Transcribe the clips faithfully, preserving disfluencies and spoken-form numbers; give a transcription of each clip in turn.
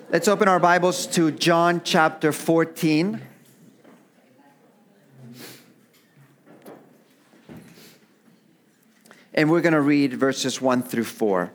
Let's open our Bibles to John chapter fourteen. And we're going to read verses one through four.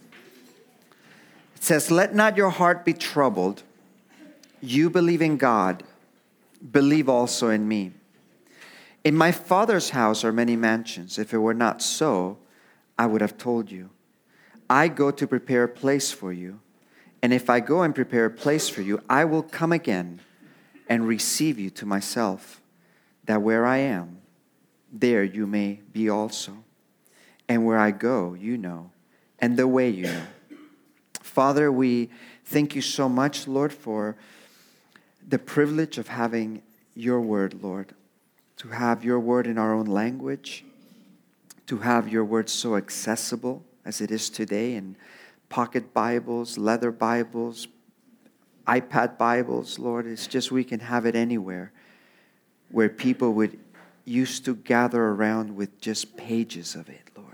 It says, "Let not your heart be troubled. You believe in God. Believe also in me. In my Father's house are many mansions. If it were not so, I would have told you. I go to prepare a place for you. And if I go and prepare a place for you, I will come again and receive you to myself, that where I am, there you may be also. And where I go, you know, and the way you know." Father, we thank you so much, Lord, for the privilege of having your word, Lord, to have your word in our own language, to have your word so accessible as it is today in pocket Bibles, leather Bibles, iPad Bibles, Lord. It's just we can have it anywhere where people would used to gather around with just pages of it, Lord.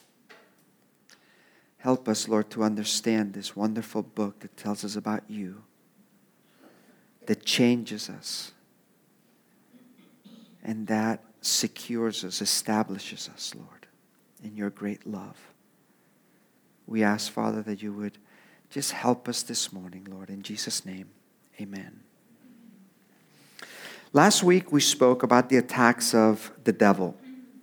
Help us, Lord, to understand this wonderful book that tells us about you, that changes us, and that secures us, establishes us, Lord, in your great love. We ask, Father, that you would just help us this morning, Lord. In Jesus' name, amen. Last week, we spoke about the attacks of the devil.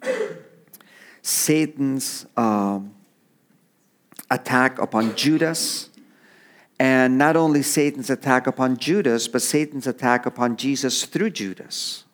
Satan's um, attack upon Judas. And not only Satan's attack upon Judas, but Satan's attack upon Jesus through Judas.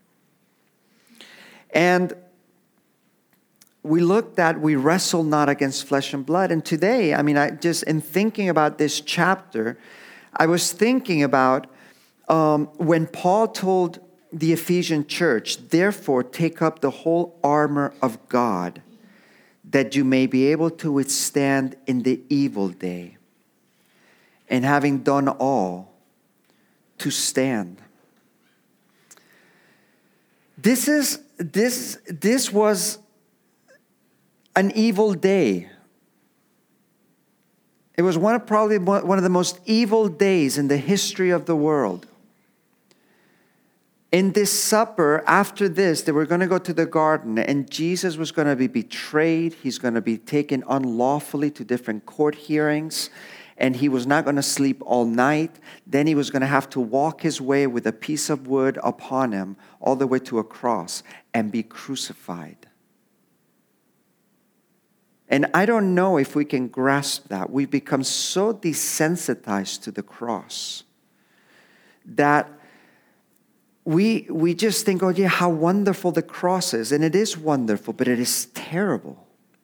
And we looked at, we wrestle not against flesh and blood. And today, I mean, I just in thinking about this chapter, I was thinking about um, when Paul told the Ephesian church, "Therefore, take up the whole armor of God, that you may be able to withstand in the evil day. And having done all, to stand." This is this this was an evil day. It was one of probably one of the most evil days in the history of the world. In this supper, after this, they were going to go to the garden, and Jesus was going to be betrayed. He's going to be taken unlawfully to different court hearings, and he was not going to sleep all night. Then he was going to have to walk his way with a piece of wood upon him all the way to a cross and be crucified. And I don't know if we can grasp that. We've become so desensitized to the cross that we we just think, oh yeah, how wonderful the cross is. And it is wonderful, but it is terrible.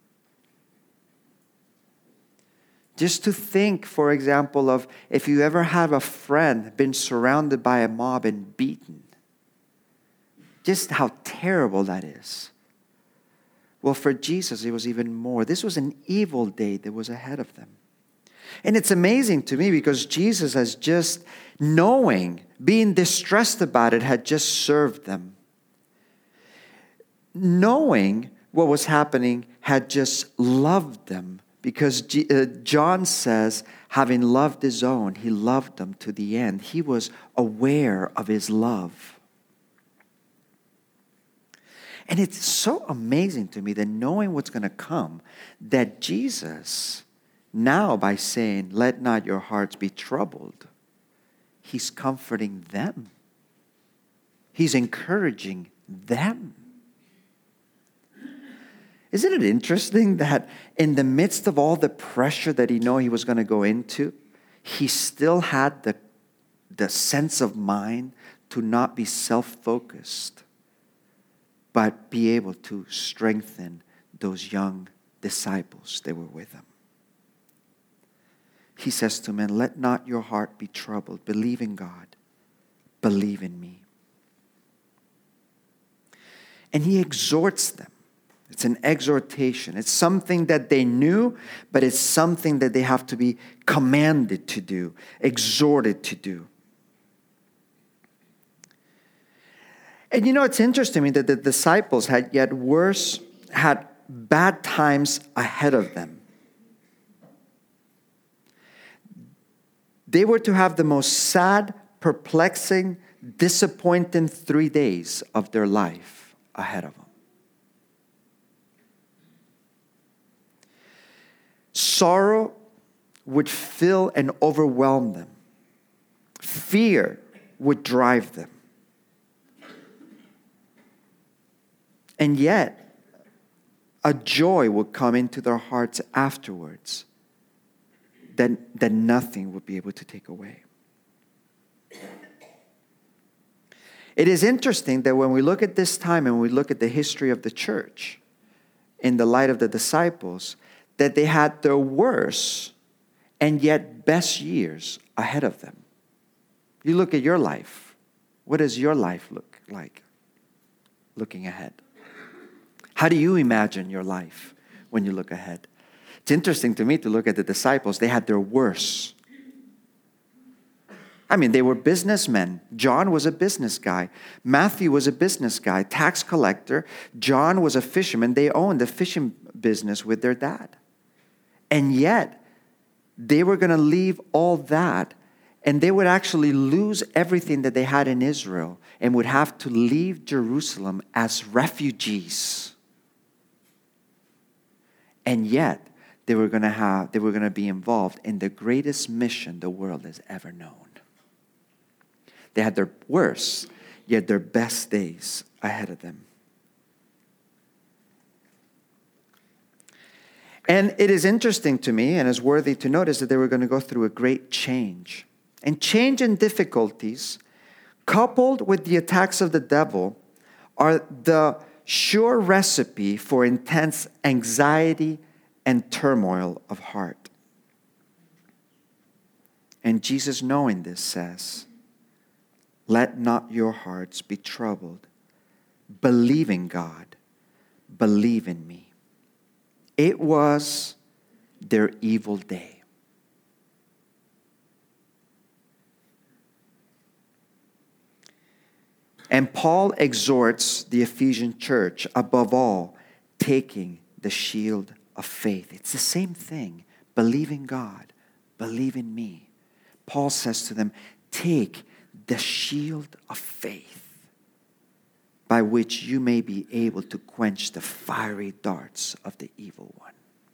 Just to think, for example, of if you ever have a friend been surrounded by a mob and beaten. Just how terrible that is. Well, for Jesus, it was even more. This was an evil day that was ahead of them. And it's amazing to me because Jesus has just, knowing, being distressed about it, had just served them. Knowing what was happening, had just loved them. Because John says, having loved his own, he loved them to the end. He was aware of his love. And it's so amazing to me that knowing what's going to come, that Jesus, now by saying, "Let not your hearts be troubled," he's comforting them. He's encouraging them. Isn't it interesting that in the midst of all the pressure that he knew he was going to go into, he still had the, the sense of mind to not be self-focused, but be able to strengthen those young disciples that were with him. He says to men, "Let not your heart be troubled. Believe in God. Believe in me." And he exhorts them. It's an exhortation. It's something that they knew, but it's something that they have to be commanded to do, exhorted to do. And you know, it's interesting to me that the disciples had yet worse, had bad times ahead of them. They were to have the most sad, perplexing, disappointing three days of their life ahead of them. Sorrow would fill and overwhelm them. Fear would drive them. And yet, a joy would come into their hearts afterwards that, that nothing would be able to take away. It is interesting that when we look at this time and we look at the history of the church in the light of the disciples, that they had their worst and yet best years ahead of them. You look at your life. What does your life look like looking ahead? How do you imagine your life when you look ahead? It's interesting to me to look at the disciples. They had their worst. I mean, they were businessmen. John was a business guy. Matthew was a business guy, tax collector. John was a fisherman. They owned a fishing business with their dad. And yet, they were going to leave all that, and they would actually lose everything that they had in Israel and would have to leave Jerusalem as refugees. And yet, they were going to have, they were going to be involved in the greatest mission the world has ever known. They had their worst, yet their best days ahead of them. And it is interesting to me, and is worthy to notice, that they were going to go through a great change. And change and difficulties, coupled with the attacks of the devil, are the sure recipe for intense anxiety and turmoil of heart. And Jesus, knowing this, says, "Let not your hearts be troubled. Believe in God. Believe in me." It was their evil day. And Paul exhorts the Ephesian church, above all, taking the shield of faith. It's the same thing. Believe in God. Believe in me. Paul says to them, take the shield of faith, by which you may be able to quench the fiery darts of the evil one.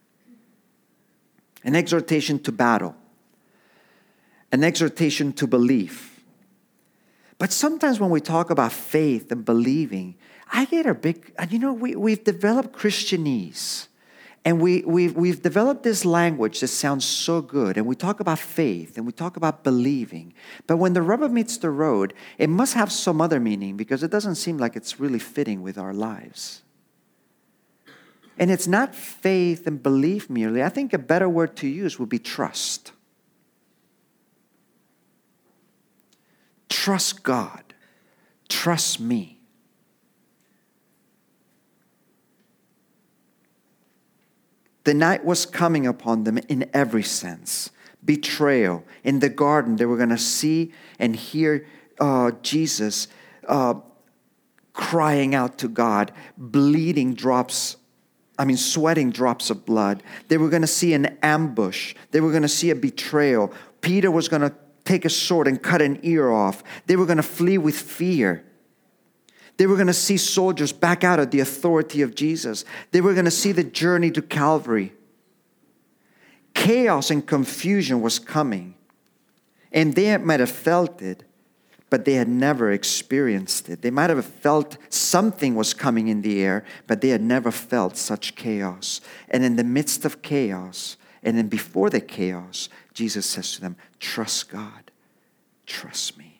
An exhortation to battle. An exhortation to belief. But sometimes when we talk about faith and believing, I get a big, you know, we, we've developed Christianese. And we, we've, we've developed this language that sounds so good. And we talk about faith and we talk about believing. But when the rubber meets the road, it must have some other meaning, because it doesn't seem like it's really fitting with our lives. And it's not faith and belief merely. I think a better word to use would be trust. Trust God. Trust me. The night was coming upon them in every sense. Betrayal. In the garden, they were going to see and hear uh, Jesus uh, crying out to God, bleeding drops, I mean, sweating drops of blood. They were going to see an ambush. They were going to see a betrayal. Peter was going to take a sword and cut an ear off. They were going to flee with fear. They were going to see soldiers back out of the authority of Jesus. They were going to see the journey to Calvary. Chaos and confusion was coming. And they might have felt it, but they had never experienced it. They might have felt something was coming in the air, but they had never felt such chaos. And in the midst of chaos, and then before the chaos, Jesus says to them, trust God, trust me.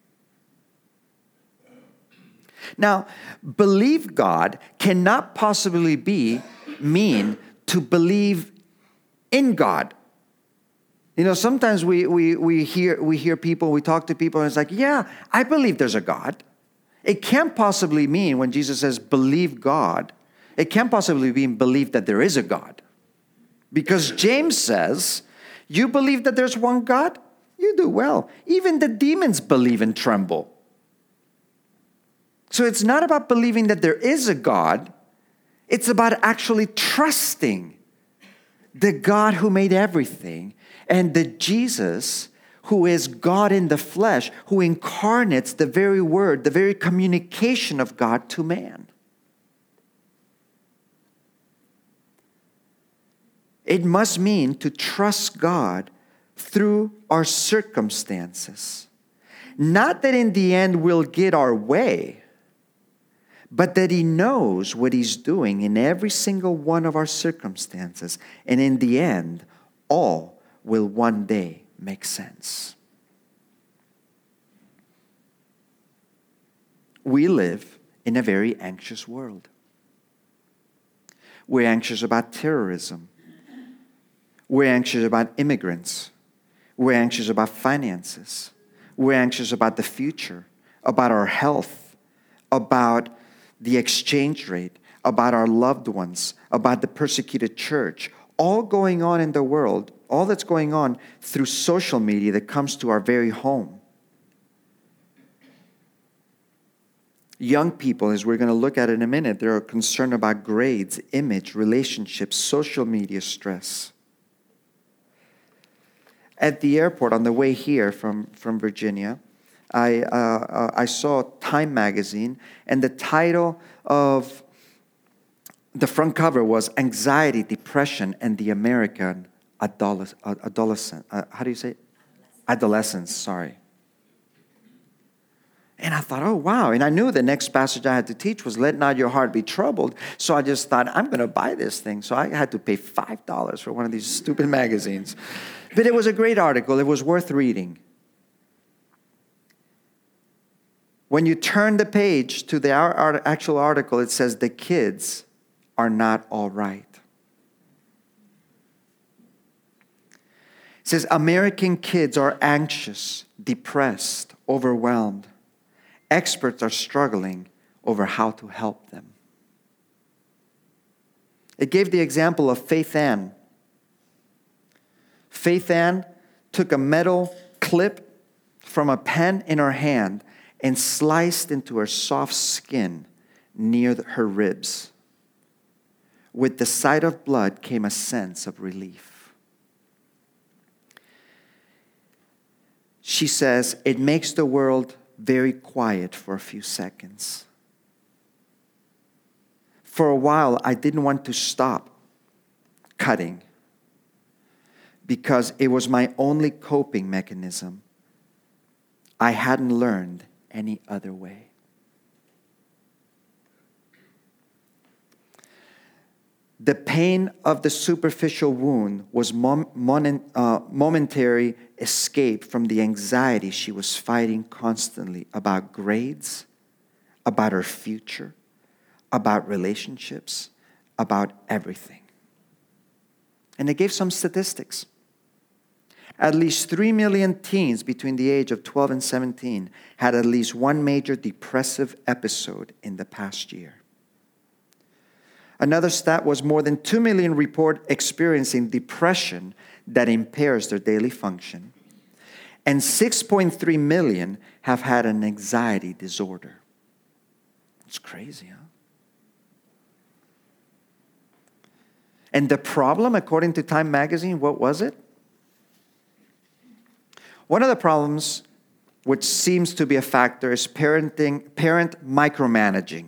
Now, believe God cannot possibly be mean to believe in God. You know, sometimes we, we, we, hear, we hear people, we talk to people, and it's like, yeah, I believe there's a God. It can't possibly mean, when Jesus says believe God, it can't possibly mean believe that there is a God. Because James says, you believe that there's one God? You do well. Even the demons believe and tremble. So it's not about believing that there is a God. It's about actually trusting the God who made everything, and the Jesus who is God in the flesh, who incarnates the very word, the very communication of God to man. It must mean to trust God through our circumstances. Not that in the end we'll get our way, but that He knows what He's doing in every single one of our circumstances. And in the end, all will one day make sense. We live in a very anxious world. We're anxious about terrorism. We're anxious about immigrants. We're anxious about finances. We're anxious about the future, about our health, about the exchange rate, about our loved ones, about the persecuted church. All going on in the world, all that's going on through social media that comes to our very home. Young people, as we're going to look at in a minute, they're concerned about grades, image, relationships, social media stress. At the airport on the way here from, from Virginia, I, uh, uh, I saw Time magazine, and the title of the front cover was Anxiety, Depression, and the American Adolescent. adolescent uh, how do you say it? Adolescence, sorry. And I thought, oh, wow. And I knew the next passage I had to teach was let not your heart be troubled. So I just thought, I'm going to buy this thing. So I had to pay five dollars for one of these stupid magazines. But it was a great article. It was worth reading. When you turn the page to the actual article, it says the kids are not all right. It says American kids are anxious, depressed, overwhelmed. Experts are struggling over how to help them. It gave the example of Faith Ann. Faith Ann took a metal clip from a pen in her hand and sliced into her soft skin near her ribs. With the sight of blood came a sense of relief. She says, it makes the world very quiet for a few seconds. For a while, I didn't want to stop cutting because it was my only coping mechanism. I hadn't learned any other way. The pain of the superficial wound was mom, mon, uh, momentary escape from the anxiety she was fighting constantly about grades, about her future, about relationships, about everything. And they gave some statistics. At least three million teens between the age of twelve and seventeen had at least one major depressive episode in the past year. Another stat was more than two million report experiencing depression that impairs their daily function. And six point three million have had an anxiety disorder. It's crazy, huh? And the problem, according to Time magazine, what was it? One of the problems, which seems to be a factor, is parenting, parent micromanaging.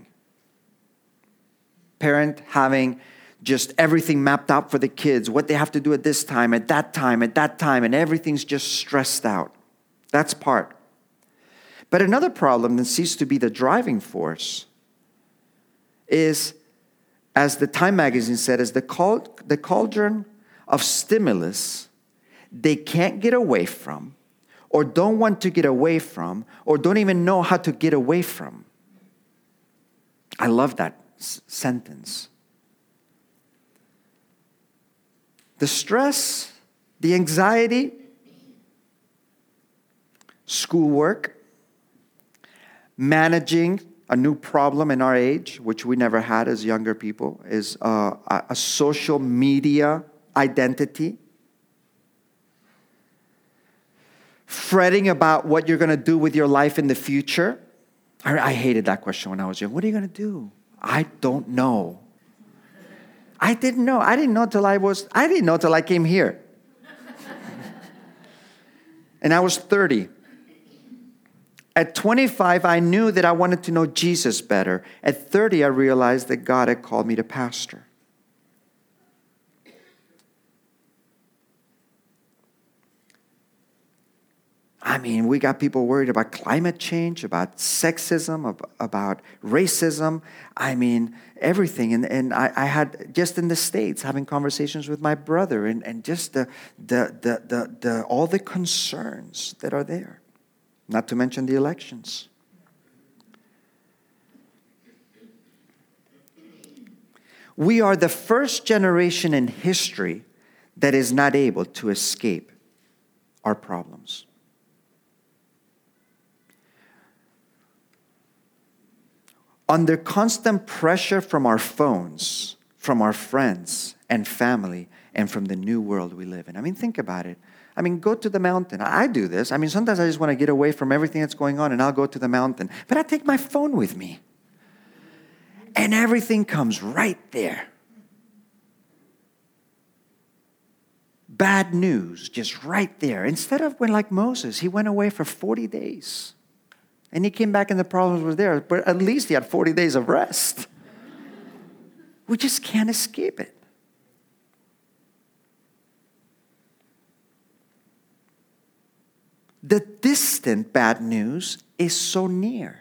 Parent having just everything mapped out for the kids, what they have to do at this time, at that time, at that time, and everything's just stressed out. That's part. But another problem that seems to be the driving force is, as the Time magazine said, is the, cal- the cauldron of stimulus they can't get away from, or don't want to get away from, or don't even know how to get away from. I love that s- sentence. The stress, the anxiety, schoolwork, managing a new problem in our age, which we never had as younger people, is uh, a, a social media identity. Fretting about what you're going to do with your life in the future. I, I hated that question when I was young. What are you going to do? I don't know. I didn't know. I didn't know till I was, I didn't know till I came here. and I was thirty. At twenty-five, I knew that I wanted to know Jesus better. At thirty, I realized that God had called me to pastor. I mean, we got people worried about climate change, about sexism, about racism. I mean, everything. And, and I, I had, just in the States, having conversations with my brother and, and just the, the, the, the, the, all the concerns that are there. Not to mention the elections. We are the first generation in history that is not able to escape our problems. Under constant pressure from our phones, from our friends and family, and from the new world we live in. I mean, think about it. I mean, go to the mountain. I do this. I mean, sometimes I just want to get away from everything that's going on, and I'll go to the mountain. But I take my phone with me. And everything comes right there. Bad news, just right there. Instead of when, like Moses, he went away for forty days. And he came back and the problems were there. But at least he had forty days of rest. We just can't escape it. The distant bad news is so near.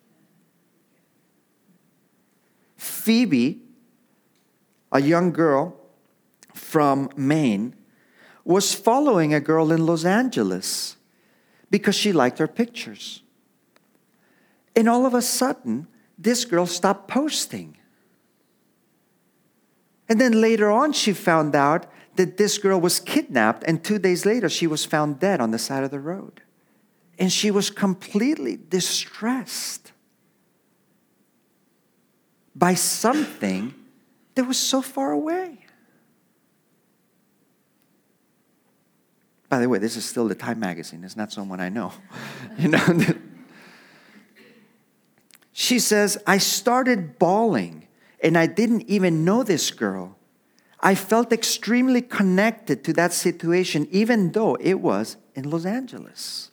Phoebe, a young girl from Maine, was following a girl in Los Angeles because she liked her pictures. And all of a sudden, this girl stopped posting. And then later on, she found out that this girl was kidnapped, and two days later, she was found dead on the side of the road. And she was completely distressed by something that was so far away. By the way, this is still the Time magazine. It's not someone I know. You know. She says, I started bawling, and I didn't even know this girl. I felt extremely connected to that situation, even though it was in Los Angeles.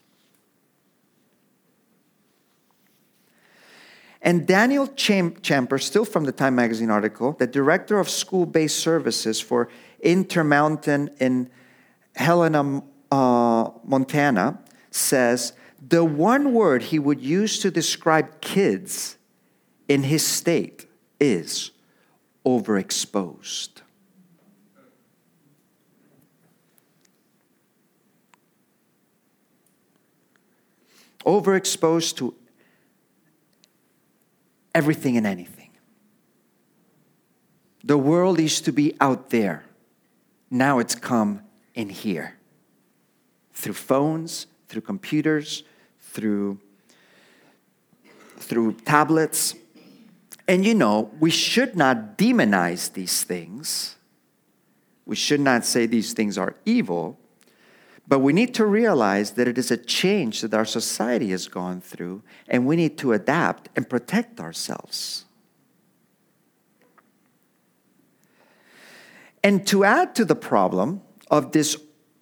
And Daniel Champer, still from the Time magazine article, the director of school-based services for Intermountain in Helena, uh, Montana, says, the one word he would use to describe kids in his state is overexposed. Overexposed to everything and anything. The world used to be out there. Now it's come in here. Through phones, through computers, through, through tablets. And you know, we should not demonize these things. We should not say these things are evil. But we need to realize that it is a change that our society has gone through, and we need to adapt and protect ourselves. And to add to the problem of this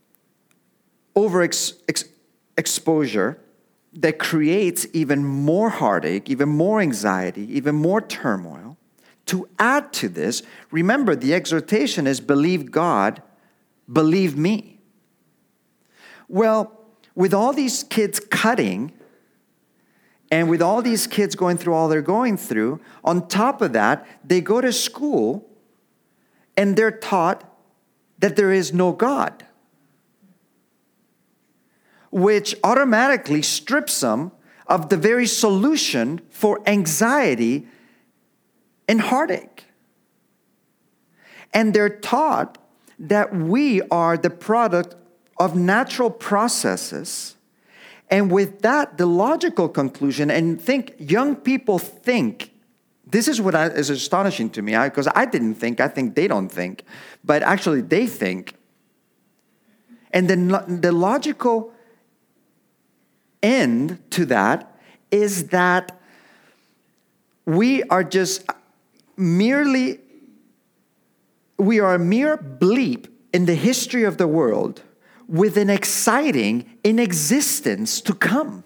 overexposure that creates even more heartache, even more anxiety, even more turmoil, to add to this, remember the exhortation is believe God, believe me. Well, with all these kids cutting, and with all these kids going through all they're going through, on top of that, they go to school and they're taught that there is no God, which automatically strips them of the very solution for anxiety and heartache. And they're taught that we are the product of natural processes. And with that, the logical conclusion, and think, young people think, this is what I, is astonishing to me, because I, I didn't think, I think they don't think, but actually they think. And then the logical end to that is that we are just merely, we are a mere bleep in the history of the world, with an exciting inexistence to come.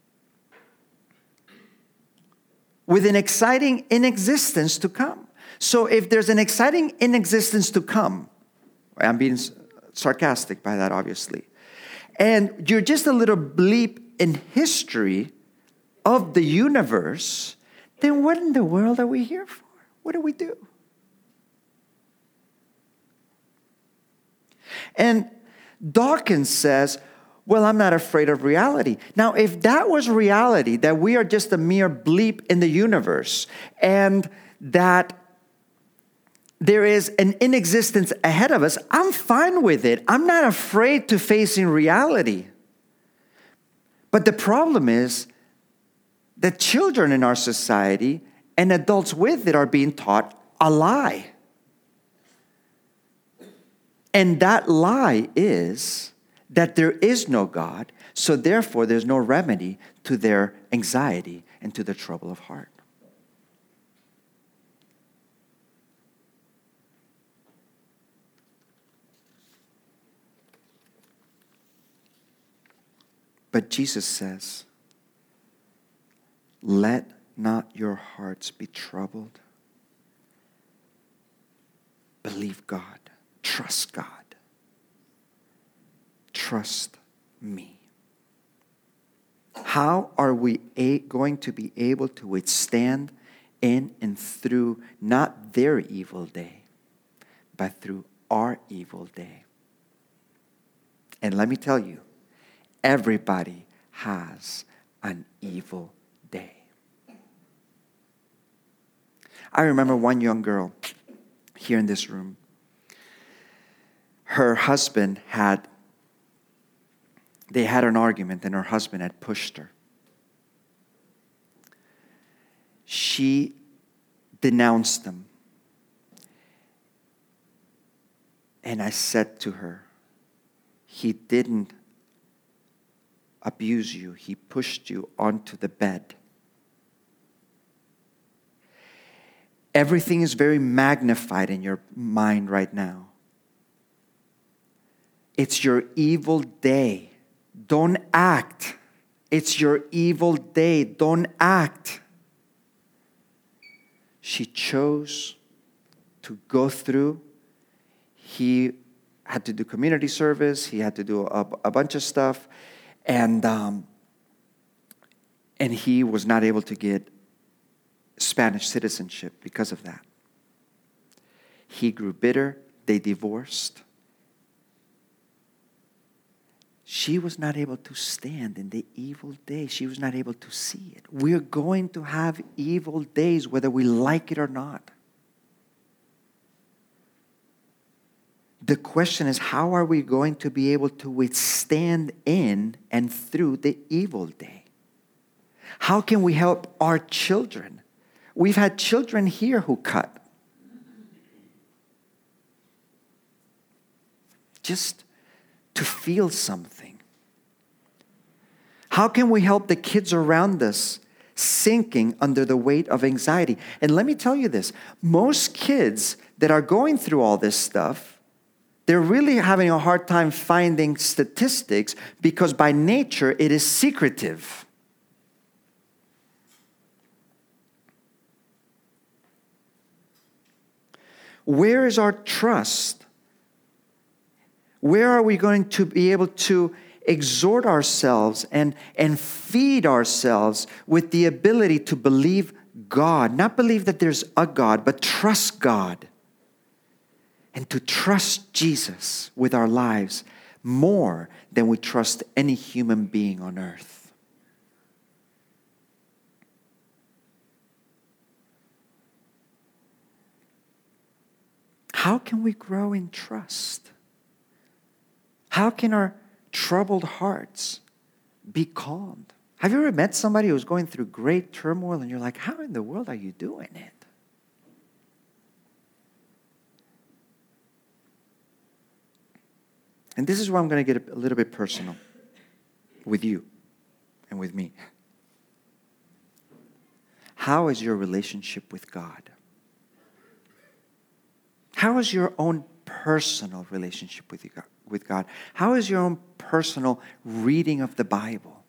With an exciting inexistence to come. So if there's an exciting inexistence to come, I'm being sarcastic by that, obviously, and you're just a little bleep in history of the universe, then what in the world are we here for? What do we do? And Dawkins says, well, I'm not afraid of reality. Now, if that was reality, that we are just a mere bleep in the universe, and that there is an inexistence ahead of us, I'm fine with it. I'm not afraid to facing reality. But the problem is that children in our society and adults with it are being taught a lie. And that lie is that there is no God, so therefore there's no remedy to their anxiety and to their trouble of heart. But Jesus says, let not your hearts be troubled. Believe God. Trust God. Trust me. How are we a- going to be able to withstand in and through not their evil day, but through our evil day? And let me tell you, everybody has an evil day. I remember one young girl here in this room. Her husband had, they had an argument, and her husband had pushed her. She denounced him. And I said to her, he didn't abuse you. He pushed you onto the bed. Everything is very magnified in your mind right now. It's your evil day. Don't act. It's your evil day. Don't act. She chose to go through. He had to do community service. He had to do a, a bunch of stuff. And, um, and he was not able to get Spanish citizenship because of that. He grew bitter. They divorced. She was not able to stand in the evil day. She was not able to see it. We're going to have evil days whether we like it or not. The question is, how are we going to be able to withstand in and through the evil day? How can we help our children? We've had children here who cut. Just to feel something. How can we help the kids around us sinking under the weight of anxiety? And let me tell you this, most kids that are going through all this stuff, they're really having a hard time finding statistics because by nature it is secretive. Where is our trust? Where are we going to be able to exhort ourselves and, and feed ourselves with the ability to believe God? Not believe that there's a God, but trust God. And to trust Jesus with our lives more than we trust any human being on earth. How can we grow in trust? How can our troubled hearts be calmed? Have you ever met somebody who's going through great turmoil and you're like, how in the world are you doing it? And this is where I'm going to get a little bit personal with you and with me. How is your relationship with God? How is your own personal relationship with you, with God? How is your own personal reading of the Bible?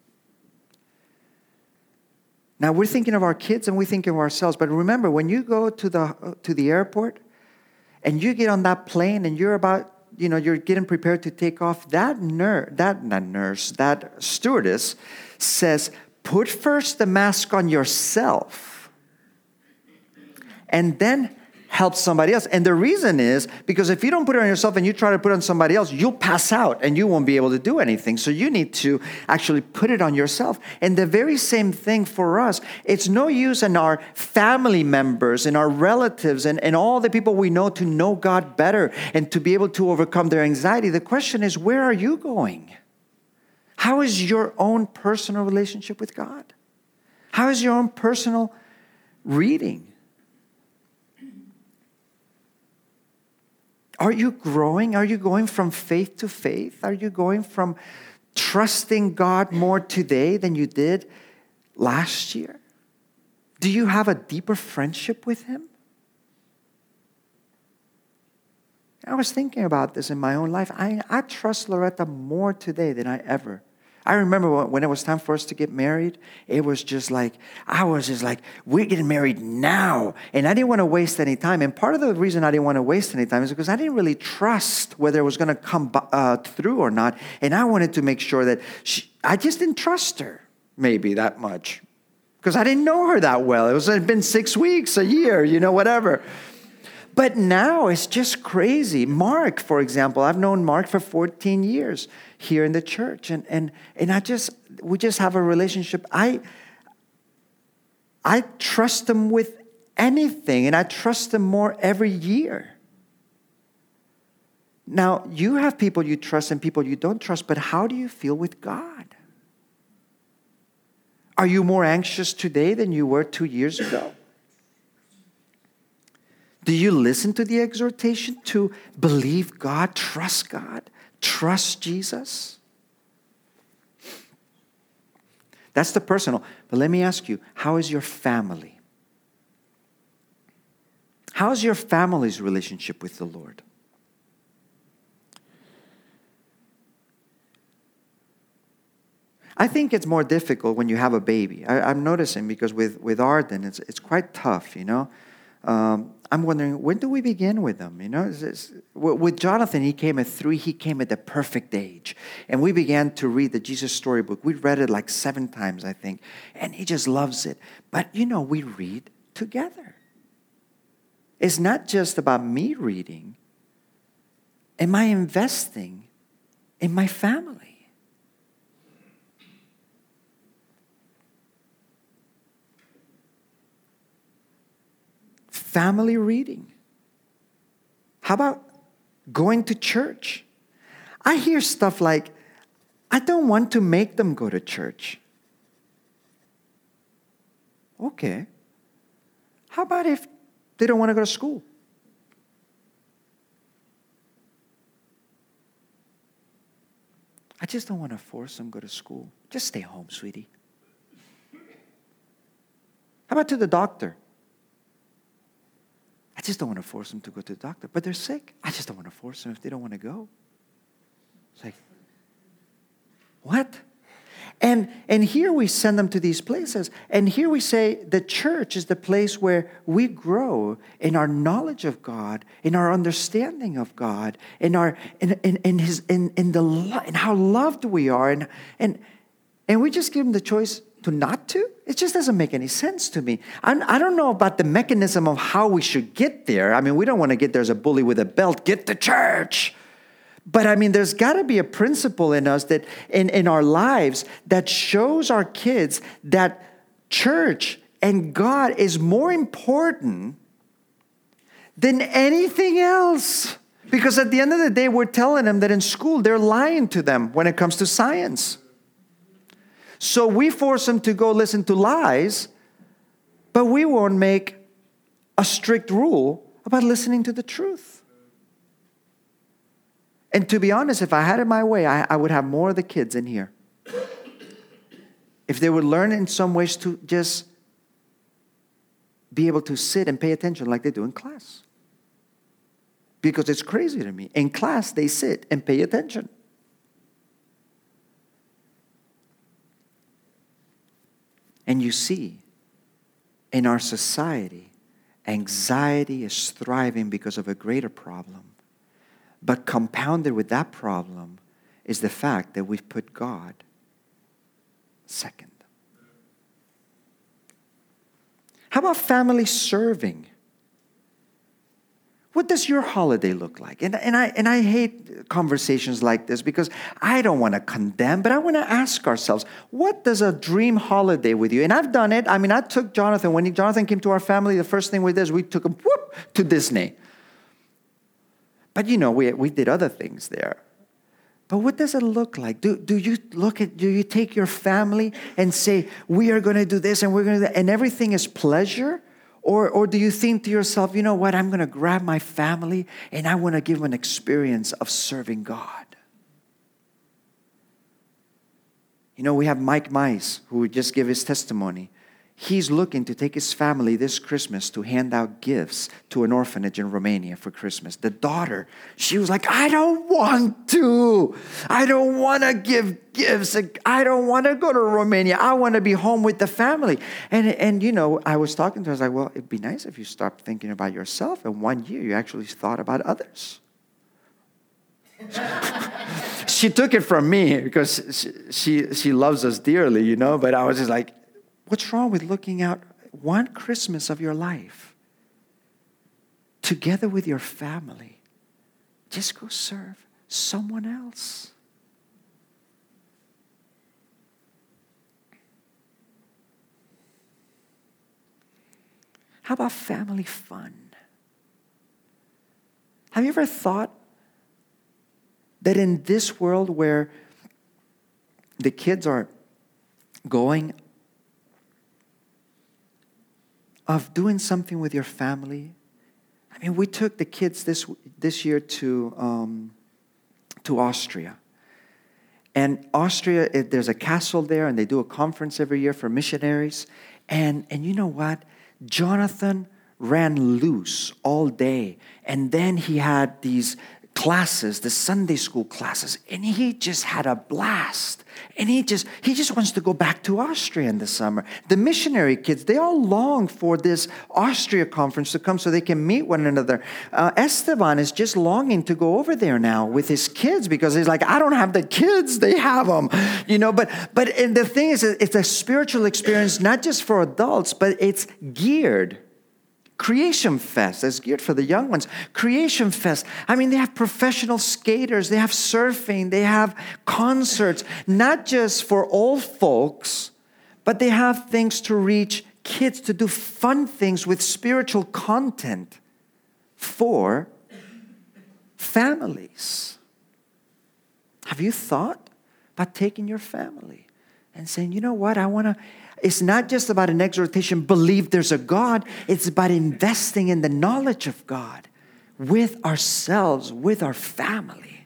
Now, we're thinking of our kids and we think of ourselves, but remember, when you go to the to the airport and you get on that plane and you're about, you know, you're getting prepared to take off, that nurse, that not nurse, that stewardess says, put first the mask on yourself and then help somebody else. And the reason is because if you don't put it on yourself and you try to put it on somebody else, you'll pass out and you won't be able to do anything. So you need to actually put it on yourself. And the very same thing for us. It's no use in our family members and our relatives and, and all the people we know to know God better and to be able to overcome their anxiety. The question is, where are you going? How is your own personal relationship with God? How is your own personal reading? Are you growing? Are you going from faith to faith? Are you going from trusting God more today than you did last year? Do you have a deeper friendship with Him? I was thinking about this in my own life. I, I trust Loretta more today than I ever. I remember when it was time for us to get married, it was just like, I was just like, we're getting married now. And I didn't want to waste any time. And part of the reason I didn't want to waste any time is because I didn't really trust whether it was going to come uh, through or not. And I wanted to make sure that she, I just didn't trust her maybe that much because I didn't know her that well. It was it had been six weeks, a year, you know, whatever. But now it's just crazy. Mark, for example, I've known Mark for fourteen years here in the church. And and and I just we just have a relationship. I I trust him with anything, and I trust him more every year. Now, you have people you trust and people you don't trust, but how do you feel with God? Are you more anxious today than you were two years ago? Do you listen to the exhortation to believe God, trust God, trust Jesus? That's the personal. But let me ask you, how is your family? How is your family's relationship with the Lord? I think it's more difficult when you have a baby. I, I'm noticing because with, with Arden, it's it's quite tough, you know. Um, I'm wondering, when do we begin with them? You know, it's, it's, with Jonathan, he came at three. He came at the perfect age. And we began to read the Jesus Storybook. We read it like seven times, I think. And he just loves it. But, you know, we read together. It's not just about me reading. Am I investing in my family? Family reading. How about going to church? I hear stuff like, I don't want to make them go to church. Okay. How about if they don't want to go to school? I just don't want to force them to go to school. Just stay home, sweetie. How about to the doctor? I just don't want to force them to go to the doctor. But they're sick. I just don't want to force them if they don't want to go. It's like, what? And, and here we send them to these places. And here we say the church is the place where we grow in our knowledge of God, in our understanding of God, in our in in, in his in in the in how loved we are, and and and we just give them the choice to not to? It just doesn't make any sense to me. I'm, I don't know about the mechanism of how we should get there. I mean, we don't want to get there as a bully with a belt. Get to church. But I mean, there's got to be a principle in us that in, in our lives that shows our kids that church and God is more important than anything else. Because at the end of the day, we're telling them that in school, they're lying to them when it comes to science. So we force them to go listen to lies, but we won't make a strict rule about listening to the truth. And to be honest, if I had it my way, I, I would have more of the kids in here. If they would learn in some ways to just be able to sit and pay attention like they do in class. because it's crazy to me. In class, they sit and pay attention. And you see, in our society, anxiety is thriving because of a greater problem. But compounded with that problem is the fact that we've put God second. How about family serving? What does your holiday look like? And, and, I, and I hate conversations like this because I don't want to condemn, but I want to ask ourselves, what does a dream holiday with you? And I've done it. I mean, I took Jonathan. When he, Jonathan came to our family, the first thing we did is we took him whoop, to Disney. But, you know, we, we did other things there. But what does it look like? Do, do you look at, do you take your family and say, we are going to do this and we're going to do that, and everything is pleasure? Or, or do you think to yourself, you know what, I'm going to grab my family and I want to give them an experience of serving God? You know, we have Mike Mice, who would just give his testimony. He's looking to take his family this Christmas to hand out gifts to an orphanage in Romania for Christmas. The daughter, she was like, I don't want to. I don't want to give gifts. I don't want to go to Romania. I want to be home with the family. And, and you know, I was talking to her. I was like, well, it'd be nice if you stopped thinking about yourself. And one year, you actually thought about others. She took it from me because she, she, she loves us dearly, you know. But I was just like, what's wrong with looking out one Christmas of your life together with your family? Just go serve someone else. How about family fun? Have you ever thought that in this world where the kids are going of doing something with your family? I mean, we took the kids this this year to um, to Austria. And Austria, it, there's a castle there, and they do a conference every year for missionaries. And and you know what? Jonathan ran loose all day. And then he had these classes, the Sunday school classes, and he just had a blast. And he just he just wants to go back to Austria in the summer. The missionary kids, they all long for this Austria conference to come so they can meet one another. Uh, Esteban is just longing to go over there now with his kids because he's like, I don't have the kids, they have them, you know. But but and the thing is, it's a spiritual experience not just for adults, but it's geared. Creation Fest is geared for the young ones. Creation Fest. I mean, they have professional skaters. They have surfing. They have concerts. Not just for old folks, but they have things to reach kids to do fun things with spiritual content for families. Have you thought about taking your family and saying, you know what, I want to... It's not just about an exhortation, believe there's a God. It's about investing in the knowledge of God with ourselves, with our family.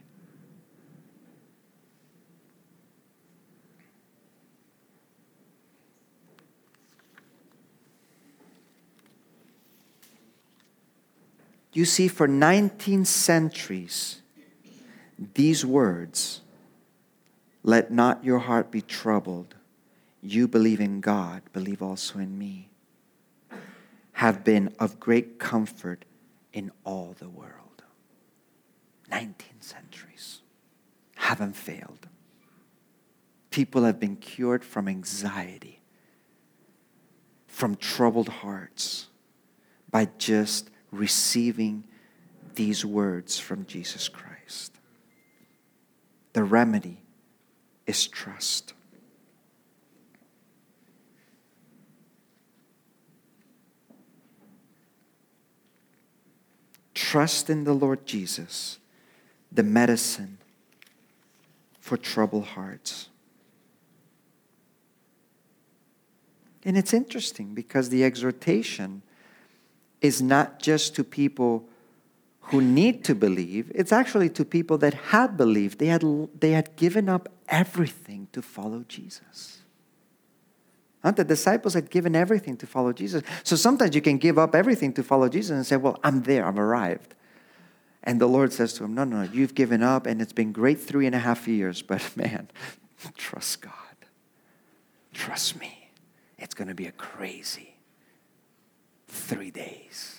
You see, for nineteen centuries, these words, let not your heart be troubled. You believe in God, believe also in me, have been of great comfort in all the world. nineteen centuries. Haven't failed. People have been cured from anxiety, from troubled hearts, by just receiving these words from Jesus Christ. The remedy is trust. Trust in the Lord Jesus, the medicine for troubled hearts. And it's interesting because the exhortation is not just to people who need to believe. It's actually to people that had believed. They had, they had given up everything to follow Jesus. Huh? The disciples had given everything to follow Jesus. So sometimes you can give up everything to follow Jesus and say, well, I'm there, I've arrived. And the Lord says to him, no, no, you've given up and it's been great three and a half years, but man, trust God. Trust me. It's going to be a crazy three days.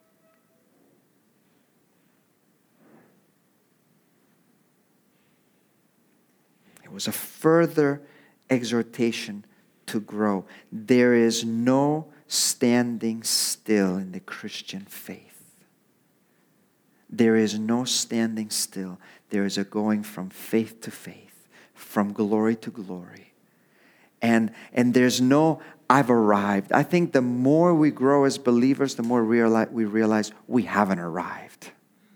It was a further exhortation to grow. There is no standing still in the Christian faith. There is no standing still. There is a going from faith to faith, from glory to glory. And, and there's no, I've arrived. I think the more we grow as believers, the more realize, we realize we haven't arrived.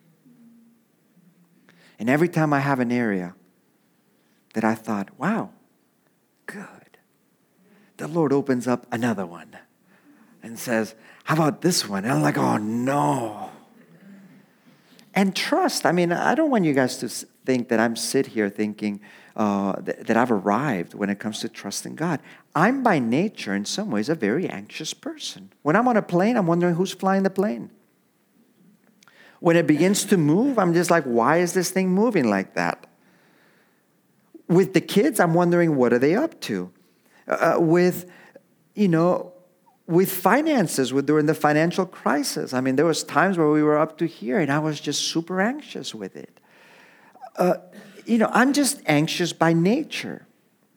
And every time I have an area that I thought, wow, good. The Lord opens up another one and says, how about this one? And I'm like, oh no. And trust. I mean, I don't want you guys to think that I'm sit here thinking uh, th- that I've arrived when it comes to trusting God. I'm by nature, in some ways, a very anxious person. When I'm on a plane, I'm wondering who's flying the plane. When it begins to move, I'm just like, why is this thing moving like that? With the kids, I'm wondering, what are they up to? Uh, with, you know, with finances, with during the financial crisis. I mean, there was times where we were up to here, and I was just super anxious with it. Uh, you know, I'm just anxious by nature.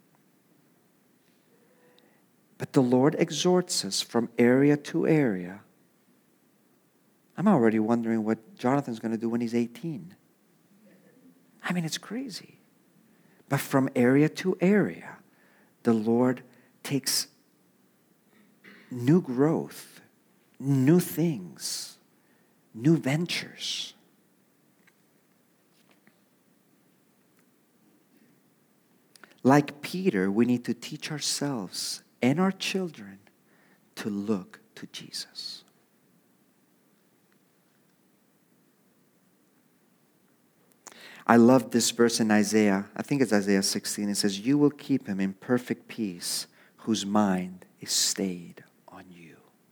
But the Lord exhorts us from area to area. I'm already wondering what Jonathan's going to do when he's eighteen. I mean, it's crazy. But from area to area, the Lord takes new growth, new things, new ventures. Like Peter, we need to teach ourselves and our children to look to Jesus. I love this verse in Isaiah. I think it's Isaiah sixteen. It says, you will keep him in perfect peace, whose mind is stayed on you.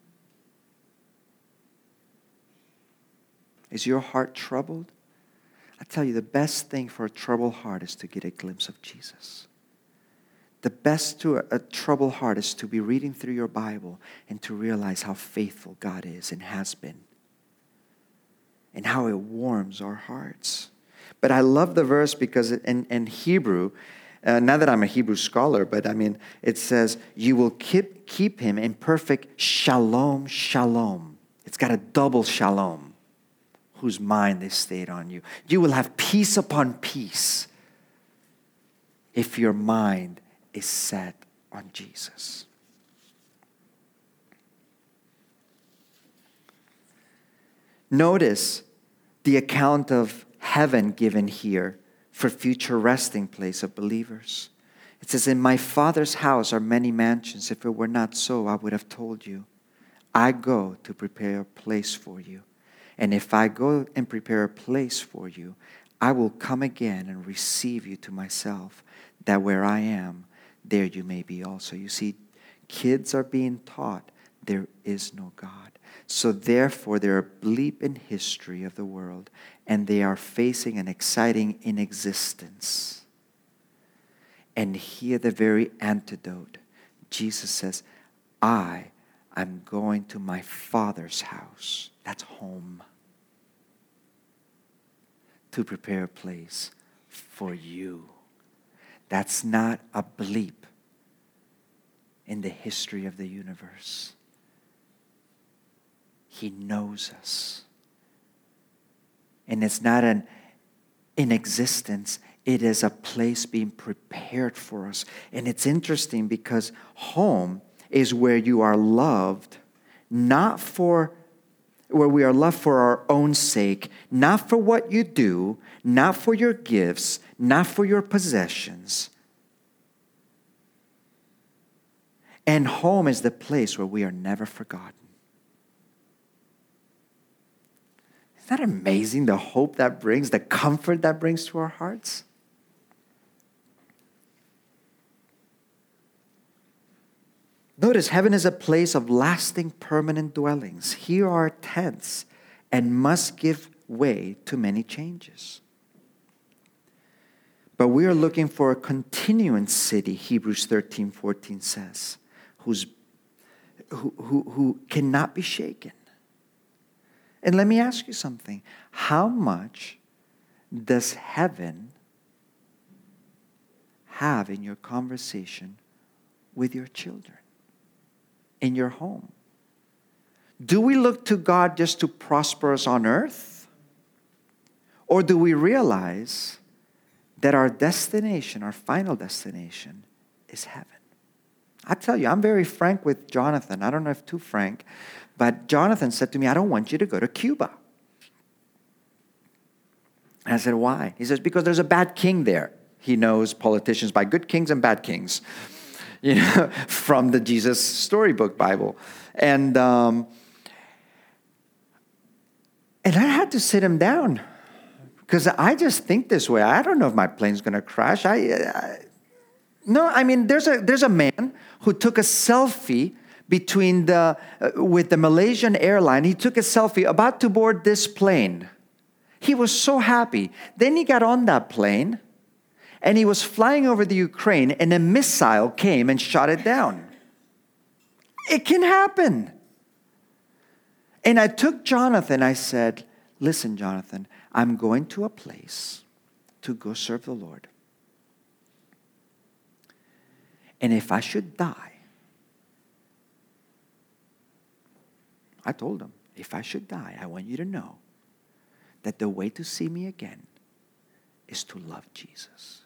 Is your heart troubled? I tell you, the best thing for a troubled heart is to get a glimpse of Jesus. The best to a, a troubled heart is to be reading through your Bible and to realize how faithful God is and has been, and how it warms our hearts. But I love the verse because in, in Hebrew, uh, not that I'm a Hebrew scholar, but I mean, it says, you will keep, keep him in perfect shalom, shalom. It's got a double shalom, whose mind is stayed on you. You will have peace upon peace if your mind is set on Jesus. Notice the account of heaven given here for future resting place of believers. It says, in my Father's house are many mansions. If it were not so, I would have told you. I go to prepare a place for you. And if I go and prepare a place for you, I will come again and receive you to myself, that where I am, there you may be also. You see, kids are being taught there is no God. So therefore, they're a bleep in history of the world, and they are facing an exciting inexistence. And here, the very antidote, Jesus says, I am going to my Father's house. That's home. To prepare a place for you. That's not a bleep in the history of the universe. He knows us. And it's not an inexistence. It is a place being prepared for us. And it's interesting because home is where you are loved, not for, where we are loved for our own sake, not for what you do, not for your gifts, not for your possessions. And home is the place where we are never forgotten. Isn't that amazing, the hope that brings, the comfort that brings to our hearts? Notice, heaven is a place of lasting, permanent dwellings. Here are tents and must give way to many changes. But we are looking for a continuing city, Hebrews thirteen fourteen says, who's, who, who, who cannot be shaken. And let me ask you something. How much does heaven have in your conversation with your children, in your home? Do we look to God just to prosper us on earth? Or do we realize that our destination, our final destination, is heaven? I tell you, I'm very frank with Jonathan. I don't know if too frank, but Jonathan said to me, I don't want you to go to Cuba. And I said, why? He says, because there's a bad king there. He knows politicians by good kings and bad kings, you know, from the Jesus Storybook Bible. And um, and I had to sit him down because I just think this way. I don't know if my plane's going to crash. I, I no, I mean, there's a there's a man who took a selfie between the uh, with the Malaysian airline. He took a selfie about to board this plane. He was so happy. Then he got on that plane. And he was flying over the Ukraine, and a missile came and shot it down. It can happen. And I took Jonathan, I said, listen, Jonathan, I'm going to a place to go serve the Lord. And if I should die, I told him, if I should die, I want you to know that the way to see me again is to love Jesus.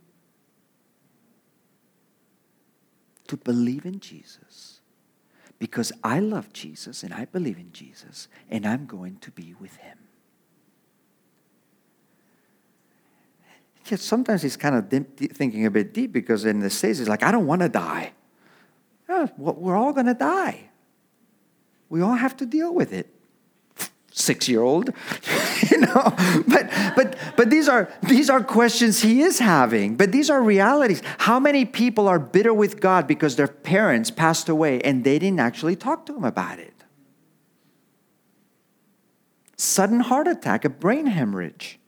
To believe in Jesus. Because I love Jesus and I believe in Jesus and I'm going to be with him. Yet sometimes he's kind of deep, thinking a bit deep because in the States he's like, I don't want to die. Yeah, well, we're all going to die. We all have to deal with it. Six-year-old, you know, but but but these are these are questions he is having. But these are realities. How many people are bitter with God because their parents passed away and they didn't actually talk to him about it? Sudden heart attack, a brain hemorrhage.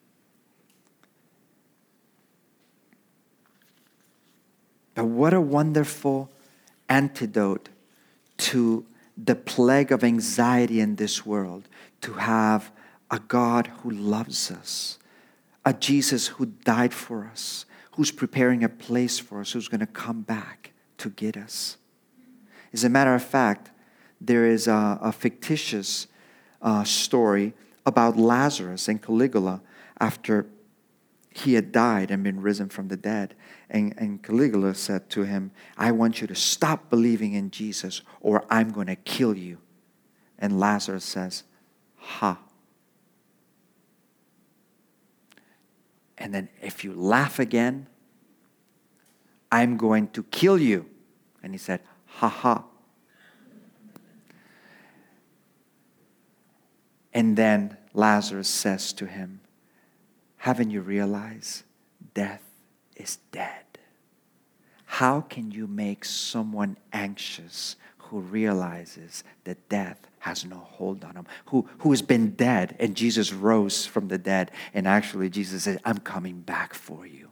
But what a wonderful antidote to the plague of anxiety in this world. To have a God who loves us, a Jesus who died for us, who's preparing a place for us, who's going to come back to get us. As a matter of fact, there is a, a fictitious uh, story about Lazarus and Caligula after he had died and been risen from the dead. And, and Caligula said to him, I want you to stop believing in Jesus or I'm going to kill you. And Lazarus says, ha. And then if you laugh again, I'm going to kill you. And he said, ha ha. And then Lazarus says to him, haven't you realized death is dead? How can you make someone anxious who realizes that death has no hold on him, who, who has been dead and Jesus rose from the dead and actually Jesus said, I'm coming back for you.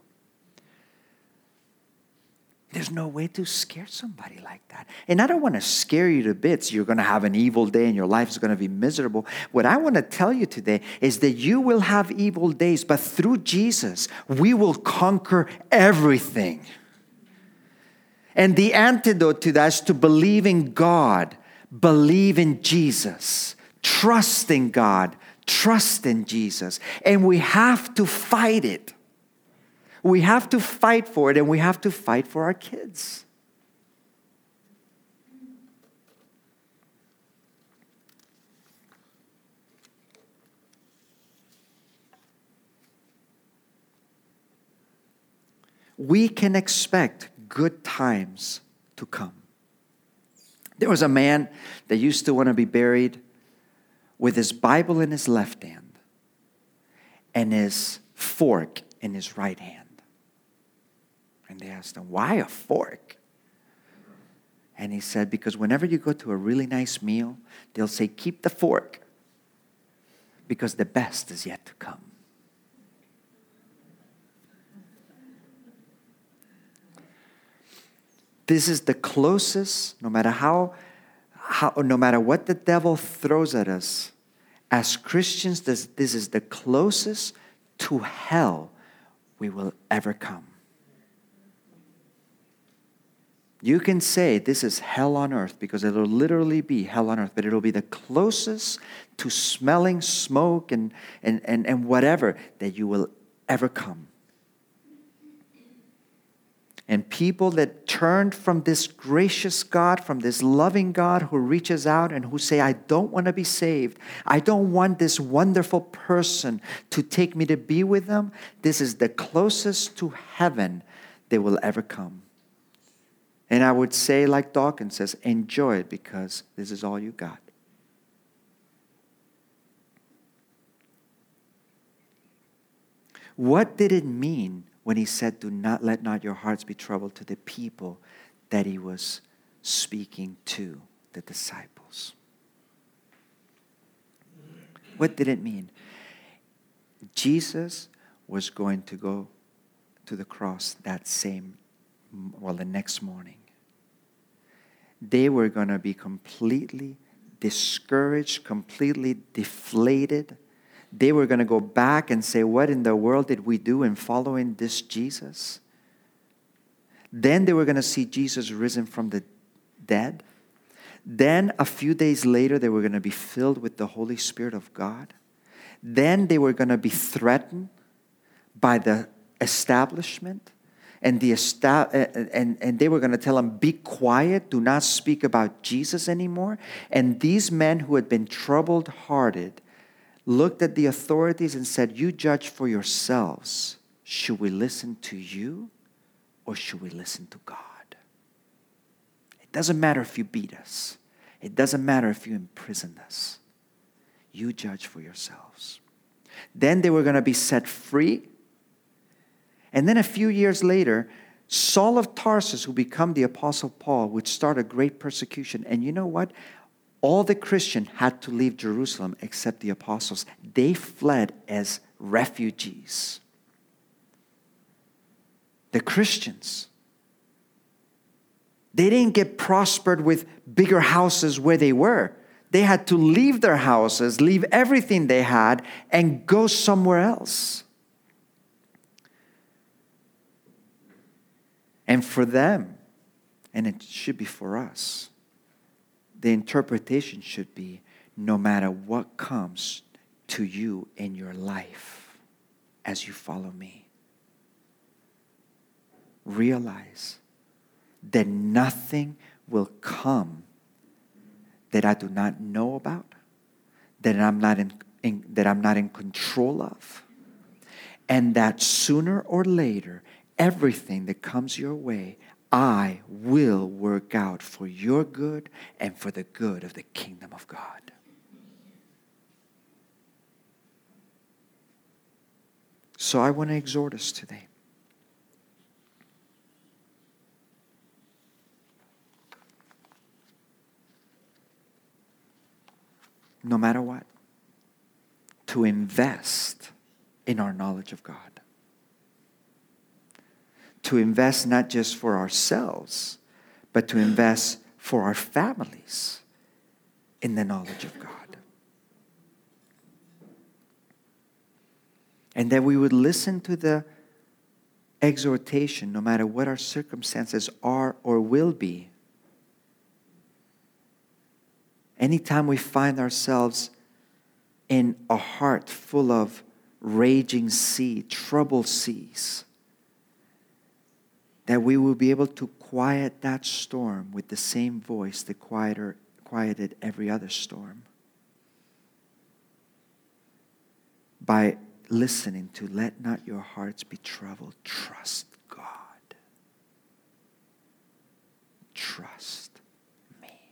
There's no way to scare somebody like that. And I don't want to scare you to bits. You're going to have an evil day and your life is going to be miserable. What I want to tell you today is that you will have evil days, but through Jesus, we will conquer everything. And the antidote to that is to believe in God, believe in Jesus, trust in God, trust in Jesus. And we have to fight it. We have to fight for it, and we have to fight for our kids. We can expect good times to come. There was a man that used to want to be buried with his Bible in his left hand and his fork in his right hand. And they asked him, why a fork? And he said, because whenever you go to a really nice meal, they'll say, keep the fork. because the best is yet to come. This is the closest, no matter how, how no matter what the devil throws at us, as Christians, this, this is the closest to hell we will ever come. You can say this is hell on earth because it'll literally be hell on earth, but it'll be the closest to smelling smoke and, and, and, and whatever that you will ever come. And people that turned from this gracious God, from this loving God who reaches out and who say, I don't want to be saved. I don't want this wonderful person to take me to be with them. This is the closest to heaven they will ever come. And I would say, like Dawkins says, enjoy it because this is all you got. What did it mean when he said, do not let not your hearts be troubled, to the people that he was speaking to, the disciples? What did it mean? Jesus was going to go to the cross that same, well, the next morning. They were going to be completely discouraged, completely deflated. They were going to go back and say, what in the world did we do in following this Jesus? Then they were going to see Jesus risen from the dead. Then a few days later, they were going to be filled with the Holy Spirit of God. Then they were going to be threatened by the establishment. And, the and, and they were going to tell them, be quiet, do not speak about Jesus anymore. And these men who had been troubled-hearted looked at the authorities and said, you judge for yourselves. Should we listen to you or should we listen to God? It doesn't matter if you beat us. It doesn't matter if you imprisoned us. You judge for yourselves. Then they were going to be set free. And then a few years later, Saul of Tarsus, who became the Apostle Paul, would start a great persecution. And you know what? All the Christians had to leave Jerusalem except the apostles. They fled as refugees. The Christians. They didn't get prospered with bigger houses where they were. They had to leave their houses, leave everything they had, and go somewhere else. And for them, and it should be for us, the interpretation should be, no matter what comes to you in your life as you follow me, realize that nothing will come that I do not know about, that I'm not in, in that I'm not in control of, and that sooner or later, everything that comes your way, I will work out for your good and for the good of the kingdom of God. So I want to exhort us today. No matter what, to invest in our knowledge of God. To invest not just for ourselves, but to invest for our families in the knowledge of God. And that we would listen to the exhortation, no matter what our circumstances are or will be. Anytime we find ourselves in a heart full of raging sea, troubled seas, that we will be able to quiet that storm with the same voice that quieter, quieted every other storm. By listening to, let not your hearts be troubled. Trust God. Trust me.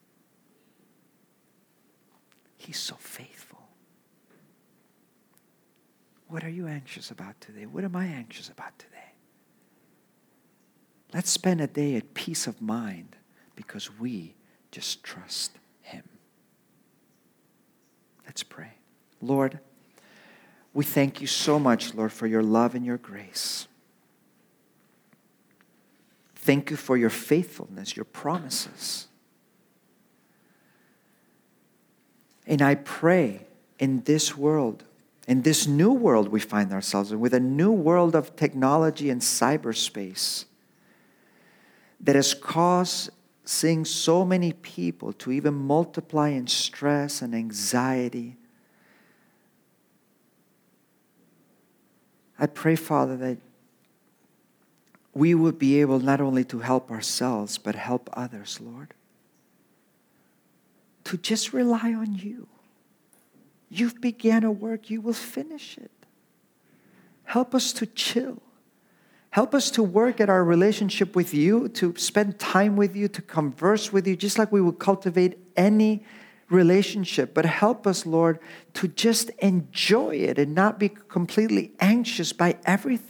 He's so faithful. What are you anxious about today? What am I anxious about today? Let's spend a day at peace of mind because we just trust Him. Let's pray. Lord, we thank you so much, Lord, for your love and your grace. Thank you for your faithfulness, your promises. And I pray in this world, in this new world we find ourselves in, with a new world of technology and cyberspace that is causing so many people to even multiply in stress and anxiety. I pray, Father, that we would be able not only to help ourselves, but help others, Lord. To just rely on you. You've began a work, you will finish it. Help us to chill. Help us to work at our relationship with you, to spend time with you, to converse with you, just like we would cultivate any relationship. But help us, Lord, to just enjoy it and not be completely anxious by everything.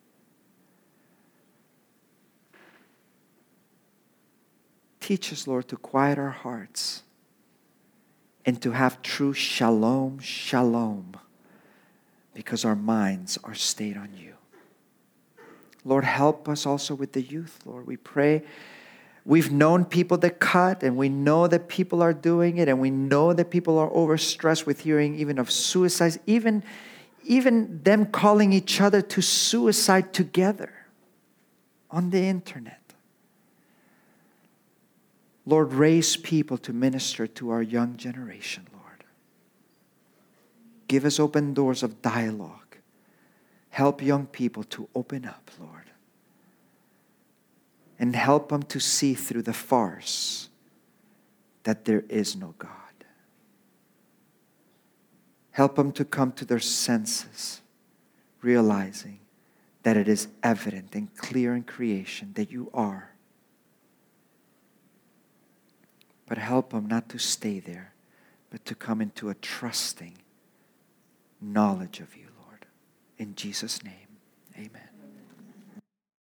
Teach us, Lord, to quiet our hearts and to have true shalom, shalom, because our minds are stayed on you. Lord, help us also with the youth, Lord. We pray. We've known people that cut, and we know that people are doing it, and we know that people are overstressed with hearing even of suicides, even, even them calling each other to suicide together on the internet. Lord, raise people to minister to our young generation, Lord. Give us open doors of dialogue. Help young people to open up, Lord. And help them to see through the farce that there is no God. Help them to come to their senses, realizing that it is evident and clear in creation that you are. But help them not to stay there, but to come into a trusting knowledge of you, Lord. In Jesus' name, amen.